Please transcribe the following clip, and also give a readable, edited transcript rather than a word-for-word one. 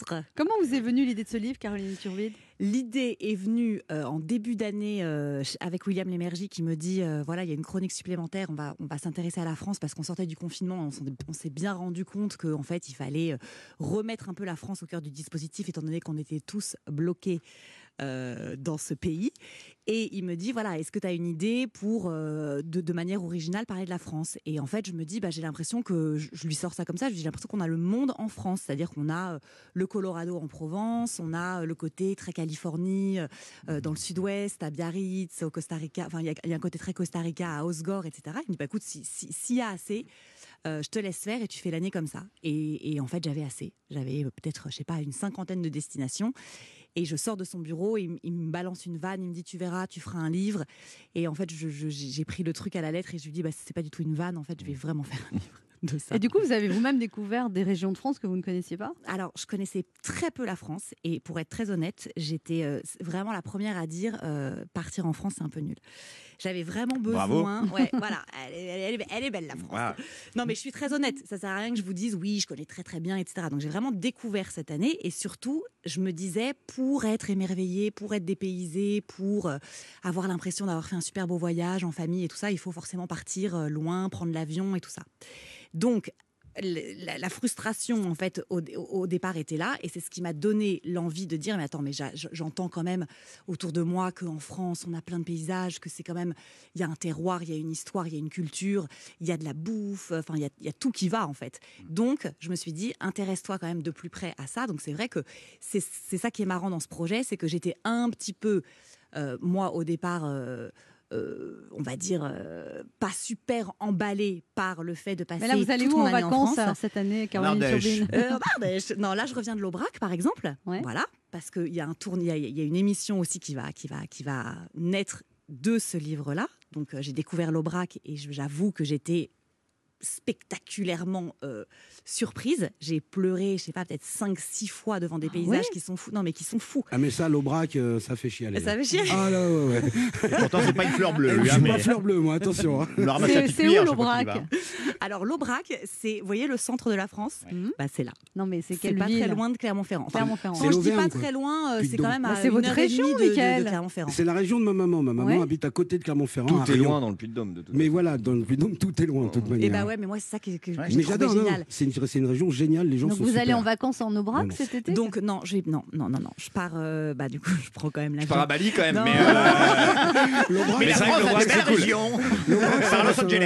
monstre. Comment vous est venue l'idée de ce livre, Caroline Turbide ? L'idée est venue en début d'année avec William Lémergie qui me dit voilà, il y a une chronique supplémentaire, on va s'intéresser à la France parce qu'on sortait du confinement, on s'est bien rendu compte qu'en fait il fallait remettre un peu la France au cœur du dispositif étant donné qu'on était tous bloqués dans ce pays. Et il me dit voilà, est-ce que tu as une idée pour de manière originale parler de la France? Et en fait je me dis j'ai l'impression que je lui sors ça comme ça, j'ai l'impression qu'on a le monde en France, c'est-à-dire qu'on a le Colorado en Provence, on a le côté très Californie, dans le sud-ouest, à Biarritz, au Costa Rica, enfin il y a un côté très Costa Rica, à Osgore, etc. Il me dit écoute, s'il y a assez, je te laisse faire et tu fais l'année comme ça. Et en fait j'avais assez, j'avais peut-être je sais pas une 50aine de destinations. Et je sors de son bureau, il me balance une vanne, il me dit tu verras, tu feras un livre. Et en fait j'ai pris le truc à la lettre et je lui dis c'est pas du tout une vanne, en fait je vais vraiment faire un livre. De ça. Et du coup, vous avez vous-même découvert des régions de France que vous ne connaissiez pas ? Alors, je connaissais très peu la France et pour être très honnête, j'étais vraiment la première à dire partir en France, c'est un peu nul. J'avais vraiment besoin. Ouais, voilà, elle est belle la France. Wow. Non, mais je suis très honnête. Ça sert à rien que je vous dise oui, je connais très très bien, etc. Donc j'ai vraiment découvert cette année et surtout, je me disais pour être émerveillée, pour être dépaysée, pour avoir l'impression d'avoir fait un super beau voyage en famille et tout ça, il faut forcément partir loin, prendre l'avion et tout ça. Donc, la frustration, en fait, au départ était là. Et c'est ce qui m'a donné l'envie de dire, mais attends, mais j'entends quand même autour de moi qu'en France, on a plein de paysages, que c'est quand même, il y a un terroir, il y a une histoire, il y a une culture, il y a de la bouffe, enfin, il y a tout qui va, en fait. Donc, je me suis dit, intéresse-toi quand même de plus près à ça. Donc, c'est vrai que c'est ça qui est marrant dans ce projet, c'est que j'étais un petit peu, moi, au départ... on va dire, pas super emballée par le fait de passer. Mais là, vous allez toute où mon en année vacances France. Cette année, Caroline Turbine? Non, là, je reviens de l'Aubrac, par exemple. Ouais. Voilà, parce qu'il y a il y a une émission aussi qui va naître de ce livre-là. Donc, j'ai découvert l'Aubrac et j'avoue que j'étais spectaculairement surprise. J'ai pleuré, je sais pas, peut-être 5-6 fois devant des paysages qui sont fous. Non, mais qui sont fous. Ah, mais ça, l'Aubrac, ça fait chialer. Ça fait chialer. Ah là, ouais. Et pourtant, c'est pas une fleur bleue. Je suis pas fleur bleue, moi, attention. Hein. C'est où l'Aubrac? Alors, l'Aubrac, c'est, vous voyez, le centre de la France. C'est là. Non, mais c'est pas très loin de Clermont-Ferrand. Clermont-Ferrand. Quand je dis pas très loin, c'est quand même à c'est votre région, de Clermont-Ferrand. C'est la région de ma maman. Ma maman habite à côté de Clermont-Ferrand. Tout est loin dans le Puy-de-Dôme. Mais voilà, dans le Puy-de-Dôme, tout est loin, de toute manière. Et bah ouais, mais moi, c'est ça que mais j'adore, c'est une région géniale, les gens donc sont vous super. allez en vacances en Aubrac cet été? Donc non, je pars du coup je prends quand même l'avion. Je pars à Bali quand même, mais l'Aubrac, c'est vrai que l'Aubrac c'est cool. Par Los Angeles.